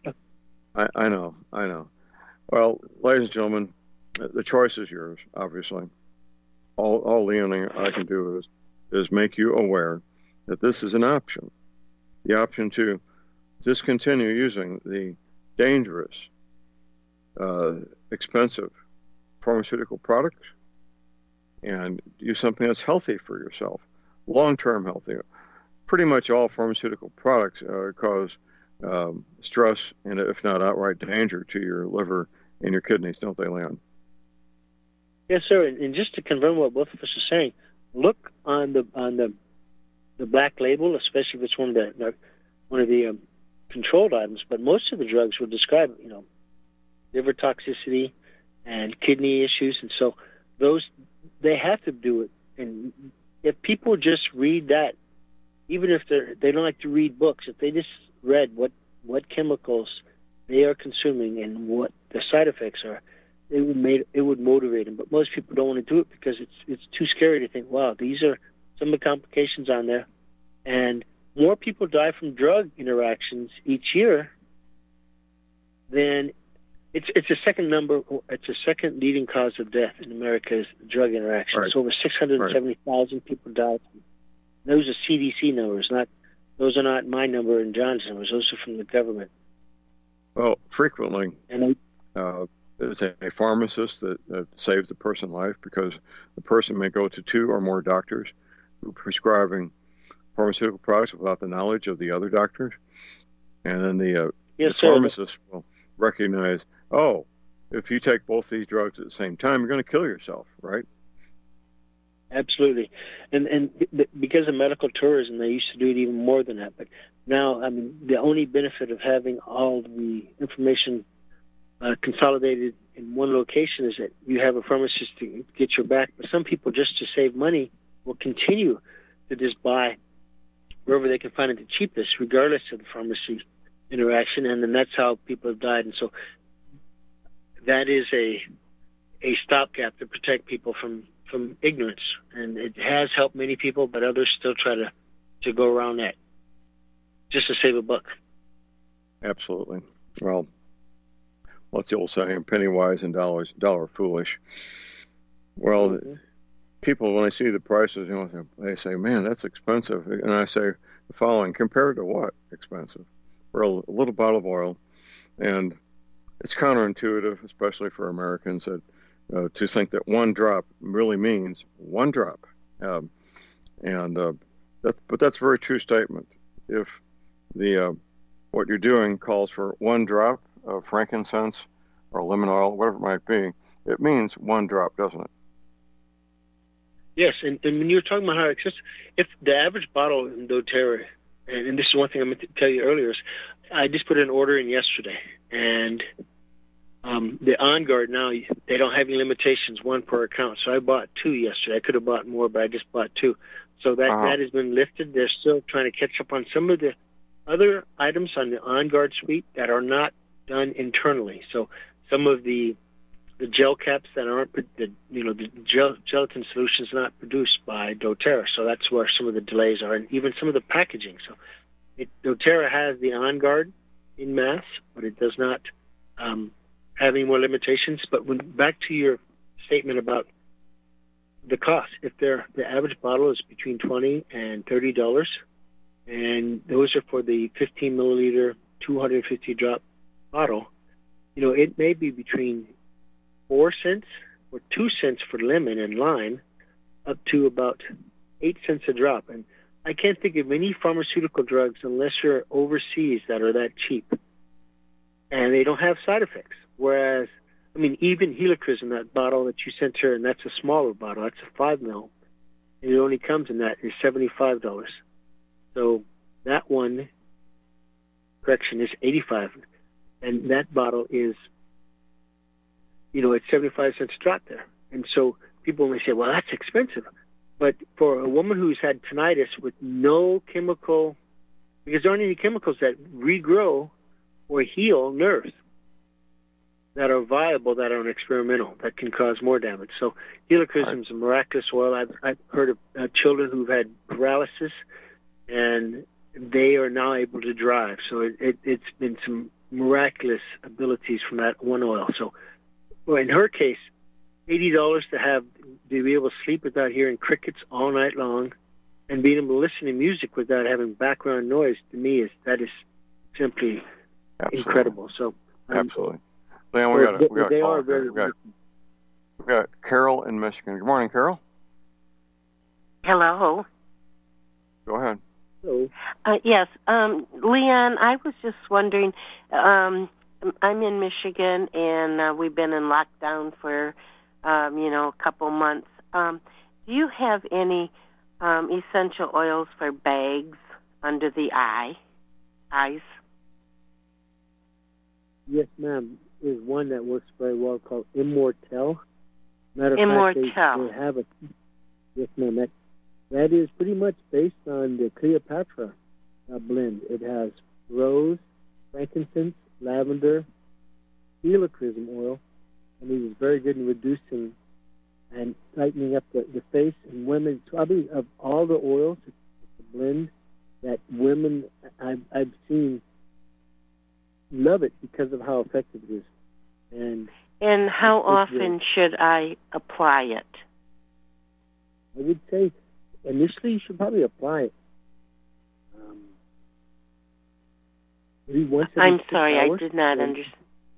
I know. Well, ladies and gentlemen, the choice is yours. Obviously, all Leon and I can do is make you aware that this is an option. The option to discontinue using the dangerous, expensive pharmaceutical products and use something that's healthy for yourself, long-term healthy. Pretty much all pharmaceutical products cause stress and, if not outright danger, to your liver and your kidneys, don't they, Leon? Yes, sir. And just to confirm what both of us are saying, look on the black label, especially if it's one of the controlled items. But most of the drugs will describe, liver toxicity and kidney issues, and so those they have to do it. And if people just read that, even if they don't like to read books, if they just read what chemicals they are consuming and what the side effects are, it would motivate them. But most people don't want to do it because it's too scary to think, wow, these are some of the complications on there. And more people die from drug interactions each year than it's a second number. It's a second leading cause of death in America is drug interactions. Right. So over 670,000 people died. Those are CDC numbers, those are not my number and John's numbers. Those are from the government. Well, frequently, and there's a pharmacist that saves the person's life because the person may go to 2 or more doctors who are prescribing pharmaceutical products without the knowledge of the other doctors. And then the pharmacist will recognize, oh, if you take both these drugs at the same time, you're going to kill yourself, right? Absolutely. And because of medical tourism, they used to do it even more than that. But now, I mean, the only benefit of having all the information consolidated in one location is that you have a pharmacist to get your back. But some people, just to save money, will continue to just buy wherever they can find it the cheapest, regardless of the pharmacy interaction. And then that's how people have died. And so that is a stopgap to protect people from ignorance, and it has helped many people, but others still try to go around that just to save a buck. Absolutely. Well, what's the old saying? Penny wise and dollar foolish. Well, people, when they see the prices, they say, "Man, that's expensive," and I say the following: compared to what expensive? For a little bottle of oil, and it's counterintuitive, especially for Americans, that to think that one drop really means one drop. But that's a very true statement. If what you're doing calls for one drop of frankincense or lemon oil, whatever it might be, it means one drop, doesn't it? Yes, and when you're talking about how excessive, if the average bottle in doTERRA, and this is one thing I meant to tell you earlier, is I just put an order in yesterday, and the On Guard now, they don't have any limitations, 1 per account. So I bought 2 yesterday. I could have bought more, but I just bought 2. So that has been lifted. They're still trying to catch up on some of the other items on the On Guard suite that are not done internally. So some of the gel caps that aren't, the gelatin solutions not produced by doTERRA. So that's where some of the delays are, and even some of the packaging. So doTERRA has the On Guard in mass, but it does not have any more limitations. But back to your statement about the cost, if the average bottle is between $20 and $30, and those are for the 15 milliliter, 250 drop bottle, it may be between 4 cents or 2 cents for lemon and lime, up to about 8 cents a drop. And I can't think of any pharmaceutical drugs, unless you're overseas, that are that cheap, and they don't have side effects. Whereas, even Helichrysum, that bottle that you sent her, and that's a smaller bottle, that's a 5 ml, and it only comes in that, is $75. So that one, is $85, and that bottle is, it's 75 cents a drop there. And so people may say, well, that's expensive. But for a woman who's had tinnitus with no chemical, because there aren't any chemicals that regrow or heal nerves that are viable, that are experimental, that can cause more damage. So Helichrysum is a miraculous oil. I've heard of children who've had paralysis, and they are now able to drive. So it's been some miraculous abilities from that one oil. So in her case, $80 to be able to sleep without hearing crickets all night long, and being able to listen to music without having background noise, to me, that is simply incredible. So absolutely. Leon, we got Carol in Michigan. Good morning, Carol. Hello. Go ahead. Hello. Yes, Leon, I was just wondering, I'm in Michigan, and we've been in lockdown for, a couple months. Do you have any essential oils for bags under the eyes? Yes, ma'am. There's one that works very well called Immortel. Matter of Immortel. fact, they have yes, ma'am. That is pretty much based on the Cleopatra blend. It has rose, frankincense, lavender, Helichrysum oil, and it is very good in reducing and tightening up the face. And women, probably of all the oils, it's a blend that women I've seen love it because of how effective it is. And how often should I apply it? I would say initially you should probably apply it. Maybe once every I'm 6 sorry, hours. I did not understand.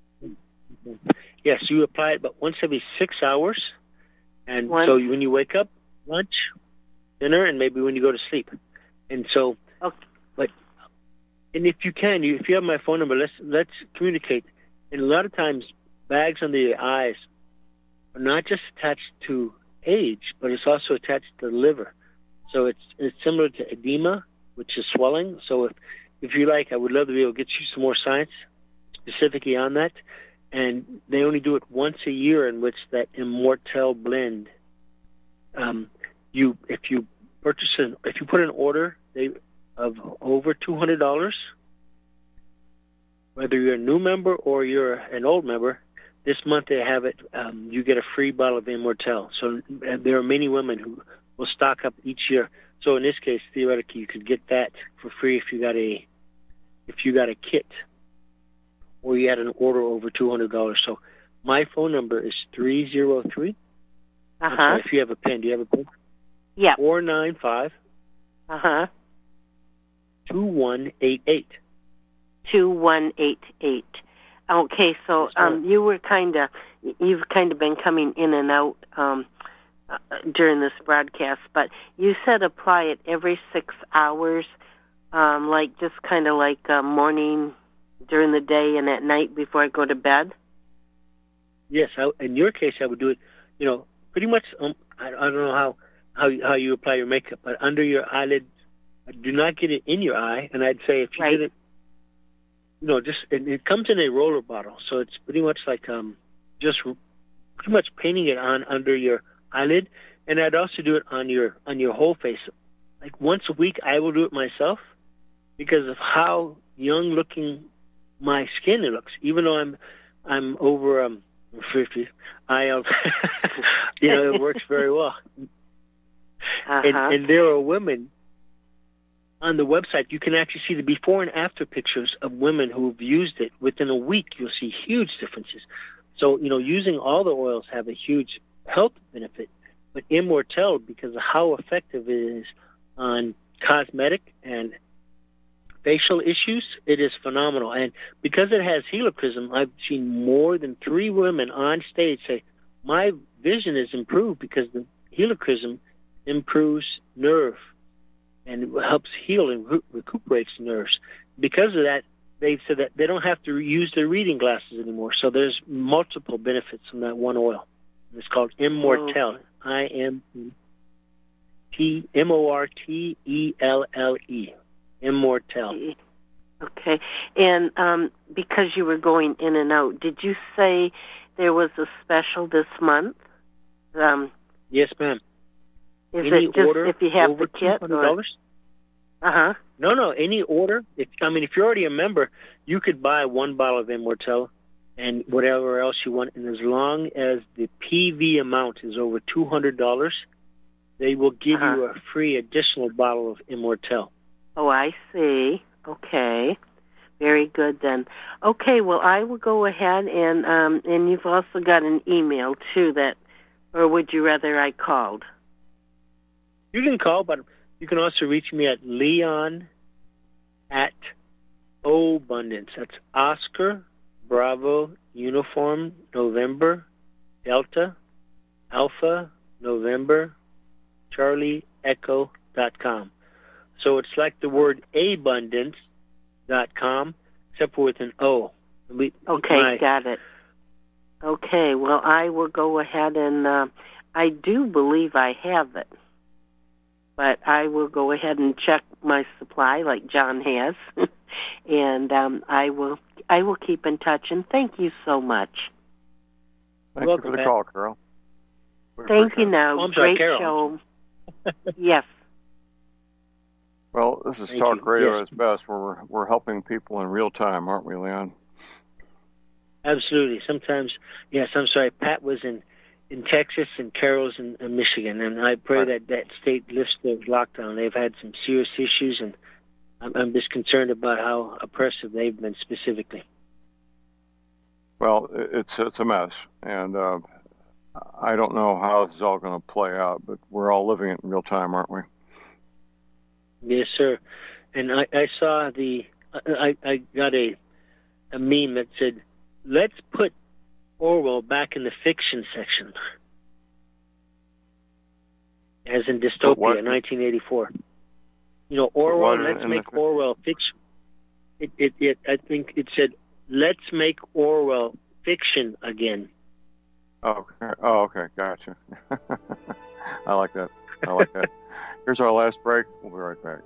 Yes, you apply it about once every 6 hours. And so when you wake up, lunch, dinner, and maybe when you go to sleep. And so, and if you can, if you have my phone number, let's communicate. And a lot of times, bags under your eyes are not just attached to age, but it's also attached to the liver. So it's similar to edema, which is swelling. So if you like, I would love to be able to get you some more science specifically on that. And they only do it once a year, in which that Immortel blend. If you put an order of over $200, whether you're a new member or you're an old member, this month they have it. You get a free bottle of Immortel. So there are many women who will stock up each year. So in this case, theoretically, you could get that for free if you got a kit, or you had an order over $200. So my phone number is 303. Sorry, if you have a pen, do you have a pen? Yeah. 495. 2188. 2188. Okay, so you've kind of been coming in and out during this broadcast, but you said apply it every 6 hours, like just kind of like morning, during the day, and at night before I go to bed. Yes, in your case, I would do it. Pretty much. I don't know how you apply your makeup, but under your eyelid. Do not get it in your eye, and I'd say if you did it, it comes in a roller bottle, so it's pretty much like just pretty much painting it on under your eyelid, and I'd also do it on your whole face. Like once a week, I will do it myself because of how young looking my skin looks. Even though I'm over 50, it works very well. And there are women. On the website, you can actually see the before and after pictures of women who've used it. Within a week, you'll see huge differences. So, using all the oils have a huge health benefit. But Immortel, because of how effective it is on cosmetic and facial issues, it is phenomenal. And because it has helichrysum, I've seen more than 3 women on stage say, my vision is improved because the helichrysm improves nerve and helps heal and recuperates nerves. Because of that, they've said that they don't have to use their reading glasses anymore. So there's multiple benefits from that one oil. It's called Immortel. IMMORTELLE. Immortel. Okay. And because you were going in and out, did you say there was a special this month? Yes, ma'am. Is any it just if you have the kit? No. Any order. If you're already a member, you could buy 1 bottle of Immortel and whatever else you want. And as long as the PV amount is over $200, they will give you a free additional bottle of Immortel. Oh, I see. Okay. Very good then. Okay, well, I will go ahead and you've also got an email too or would you rather I called? You can call, but you can also reach me at Leon at Obundance. That's Oscar, Bravo, Uniform, November, Delta, Alpha, November, Charlie, Echo.com. So it's like the word abundance.com, except for with an O. Okay, got it. Okay, well, I will go ahead and I do believe I have it. But I will go ahead and check my supply like John has. And I will keep in touch. And thank you so much. Thank you for the call, Carol. Thank you now. Great show. Yes. Well, this is Talk Radio at its best, where we're helping people in real time, aren't we, Leon? Absolutely. Sometimes, yes, I'm sorry, Pat was in in Texas and Carroll's in Michigan, and I pray that state lifts the lockdown. They've had some serious issues, and I'm just concerned about how oppressive they've been specifically. Well, it's a mess, and I don't know how this is all going to play out, but we're all living it in real time, aren't we? Yes, sir. And I saw I got a meme that said, "Let's put Orwell back in the fiction section," as in Dystopia, 1984. You know, Orwell. Let's make Orwell fiction. I think it said, "Let's make Orwell fiction again." Okay. Oh, okay. Gotcha. I like that. Here's our last break. We'll be right back.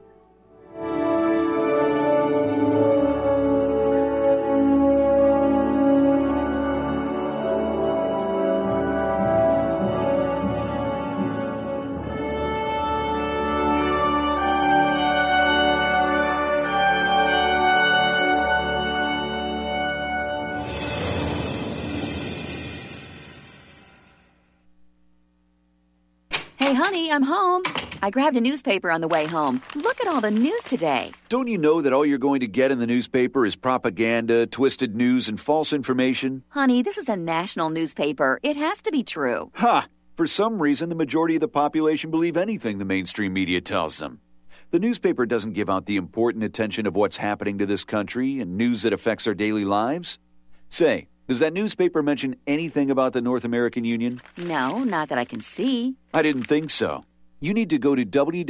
Hey, honey, I'm home. I grabbed a newspaper on the way home. Look at all the news today. Don't you know that all you're going to get in the newspaper is propaganda, twisted news, and false information? Honey, this is a national newspaper. It has to be true. Ha! For some reason, the majority of the population believe anything the mainstream media tells them. The newspaper doesn't give out the important attention of what's happening to this country and news that affects our daily lives. Say, does that newspaper mention anything about the North American Union? No, not that I can see. I didn't think so. You need to go to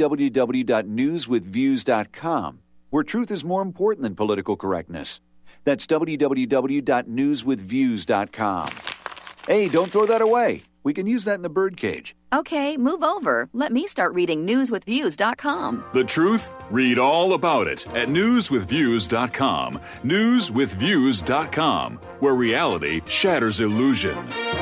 www.newswithviews.com, where truth is more important than political correctness. That's www.newswithviews.com. Hey, don't throw that away. We can use that in the birdcage. Okay, move over. Let me start reading newswithviews.com. The truth? Read all about it at newswithviews.com. Newswithviews.com, where reality shatters illusion.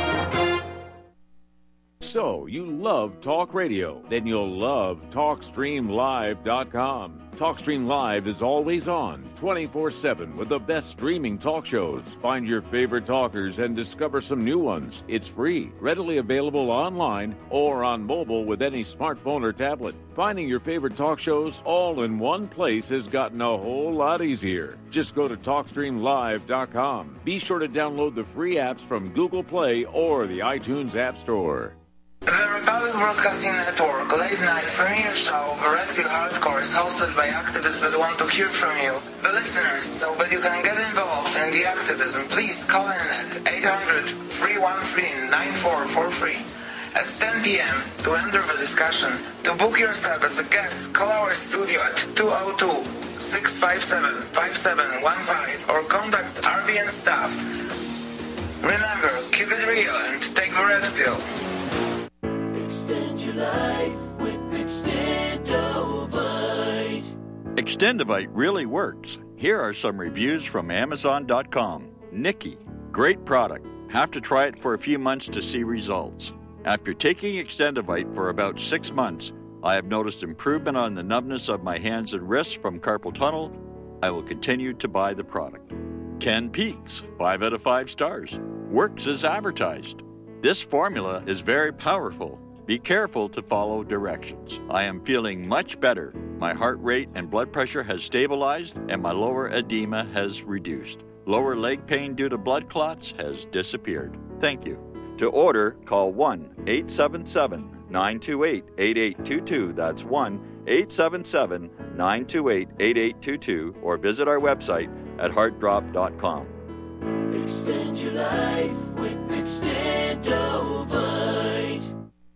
So, you love talk radio? Then you'll love TalkStreamLive.com. TalkStream Live is always on, 24/7, with the best streaming talk shows. Find your favorite talkers and discover some new ones. It's free, readily available online or on mobile with any smartphone or tablet. Finding your favorite talk shows all in one place has gotten a whole lot easier. Just go to TalkStreamLive.com. Be sure to download the free apps from Google Play or the iTunes App Store. The Republic Broadcasting Network late night premiere show The Red Pill Hardcore is hosted by activists that want to hear from you, the listeners. So that you can get involved in the activism, please call in at 800-313-9443 at 10 p.m. to enter the discussion. To book yourself as a guest, call our studio at 202-657-5715 or contact RBN staff. Remember, keep it real and take the red pill. Extend your life with Extendovite. Extendovite really works. Here are some reviews from Amazon.com. Nikki, great product. Have to try it for a few months to see results. After taking Extendovite for about 6 months, I have noticed improvement on the numbness of my hands and wrists from carpal tunnel. I will continue to buy the product. Ken Peaks, 5 out of 5 stars. Works as advertised. This formula is very powerful. Be careful to follow directions. I am feeling much better. My heart rate and blood pressure has stabilized and my lower edema has reduced. Lower leg pain due to blood clots has disappeared. Thank you. To order, call 1-877-928-8822. That's 1-877-928-8822 or visit our website at heartdrop.com. Extend your life with Extendovite.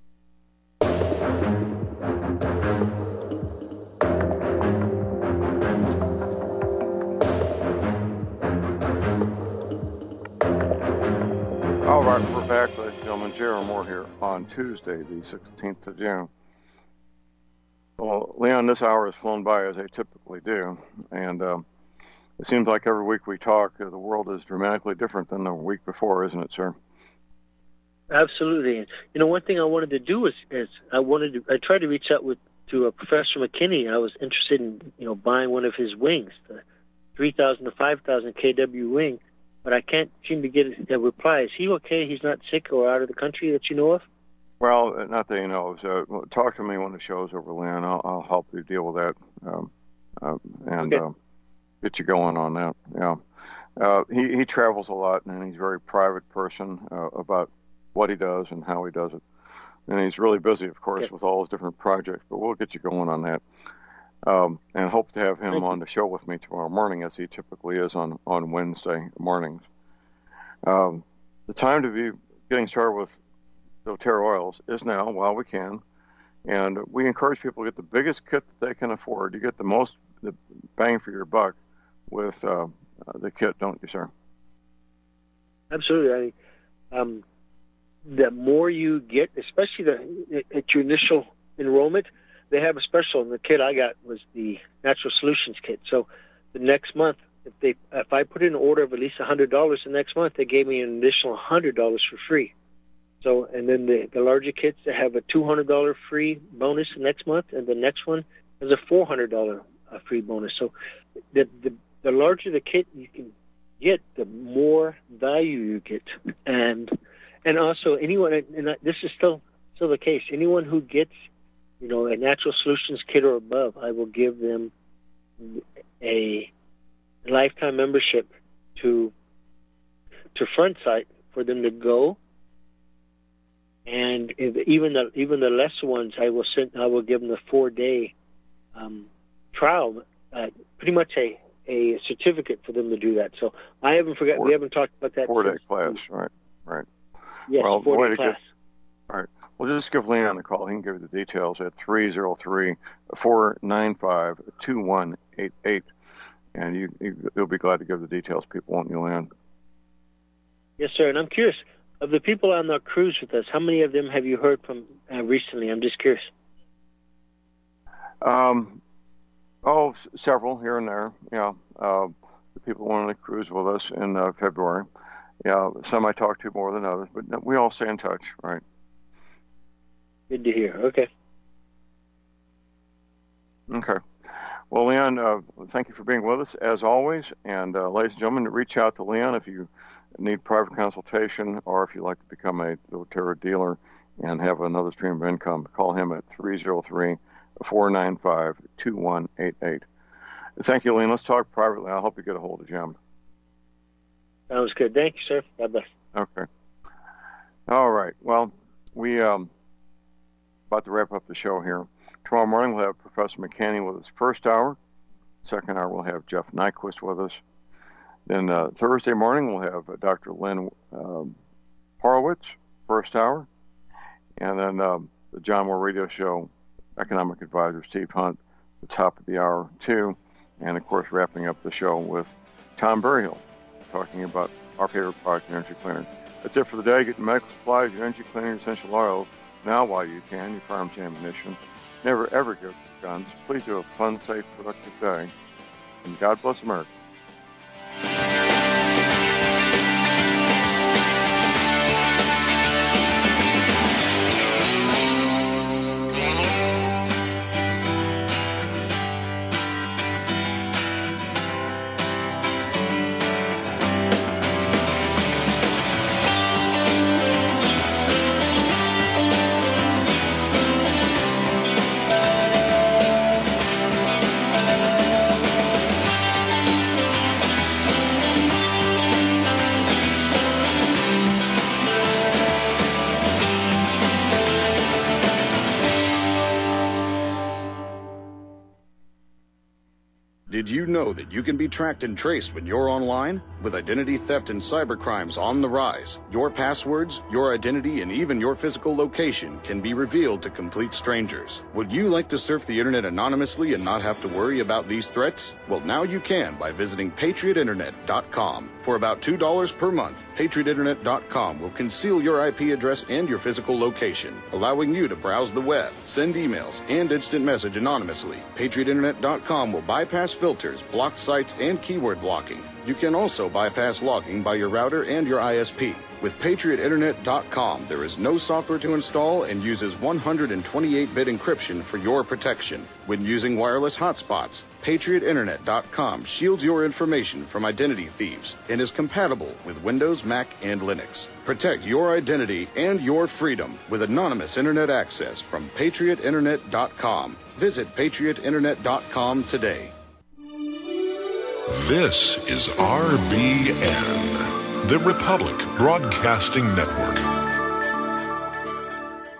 All right, we're back, ladies and gentlemen. Jerry Moore here on Tuesday, the 16th of June. Well, Leon, this hour has flown by as they typically do, and it seems like every week we talk, the world is dramatically different than the week before, isn't it, sir? Absolutely. You know, one thing I wanted to do is I tried to reach out to Professor McKinney. I was interested in buying one of his wings, the 3,000 to 5,000 kW wing. but I can't seem to get a reply. Is he okay? He's not sick or out of the country that you know of? Well, not that you know. So talk to me when the show's over, Leon. I'll help you deal with that and get you going on that. Yeah. He travels a lot, and he's a very private person about what he does and how he does it. And he's really busy, of course, with all his different projects, but we'll get you going on that. And hope to have him on the show with me tomorrow morning, as he typically is on Wednesday mornings. The time to be getting started with doTERRA oils is now, while we can. And we encourage people to get the biggest kit that they can afford. You get the bang for your buck with the kit, don't you, sir? Absolutely. The more you get, especially at your initial enrollment, they have a special, and the kit I got was the Natural Solutions kit. So the next month, if I put in an order of at least $100 the next month, they gave me an additional $100 for free. So, and then the larger kits, they have a $200 free bonus the next month, and the next one is a $400 free bonus. So the larger the kit you can get, the more value you get. And also anyone, and this is still the case, anyone who gets, a Natural Solutions kit or above, I will give them a lifetime membership to FrontSight for them to go. And even the lesser ones, I will give them the 4-day trial, pretty much a certificate for them to do that. So I haven't forgotten. We haven't talked about that. 4-day class, right. Yes, well, 4-day class. All right. Well, just give Leon a call. He can give you the details at 303-495-2188. And you'll be glad to give the details, people, won't you, Leon? Yes, sir. And I'm curious, of the people on the cruise with us, how many of them have you heard from recently? I'm just curious. Several here and there. Yeah. The people who went on the cruise with us in February. Yeah, some I talk to more than others, but we all stay in touch, right? Good to hear. Okay. Well, Leon, thank you for being with us, as always. And ladies and gentlemen, reach out to Leon if you need private consultation or if you'd like to become a doTERRA dealer and have another stream of income. Call him at 303-495-2188. Thank you, Leon. Let's talk privately. I hope you get a hold of Jim. Sounds good. Thank you, sir. God bless. Okay. All right. Well, we about to wrap up the show here. Tomorrow morning we'll have Professor McCanny with us first hour. Second hour we'll have Jeff Nyquist with us. Then Thursday morning we'll have Dr. Lynn Horowitz, first hour. And then the John Moore Radio Show, economic advisor Steve Hunt, the top of the hour, too. And, of course, wrapping up the show with Tom Berryhill, talking about our favorite product, Energy Cleaner. That's it for the day. Get your medical supplies, your energy cleaner, essential oils, now while you can, your firearms ammunition. Never, ever give guns. Please do a fun, safe, productive day. And God bless America. Did you know that you can be tracked and traced when you're online? With identity theft and cybercrimes on the rise, your passwords, your identity, and even your physical location can be revealed to complete strangers. Would you like to surf the internet anonymously and not have to worry about these threats? Well, now you can by visiting PatriotInternet.com. For about $2 per month, PatriotInternet.com will conceal your IP address and your physical location, allowing you to browse the web, send emails, and instant message anonymously. PatriotInternet.com will bypass filters, block sites, and keyword blocking. You can also bypass logging by your router and your ISP. With PatriotInternet.com, there is no software to install and uses 128-bit encryption for your protection. When using wireless hotspots, PatriotInternet.com shields your information from identity thieves and is compatible with Windows, Mac, and Linux. Protect your identity and your freedom with anonymous internet access from PatriotInternet.com. Visit PatriotInternet.com today. This is RBN, the Republic Broadcasting Network.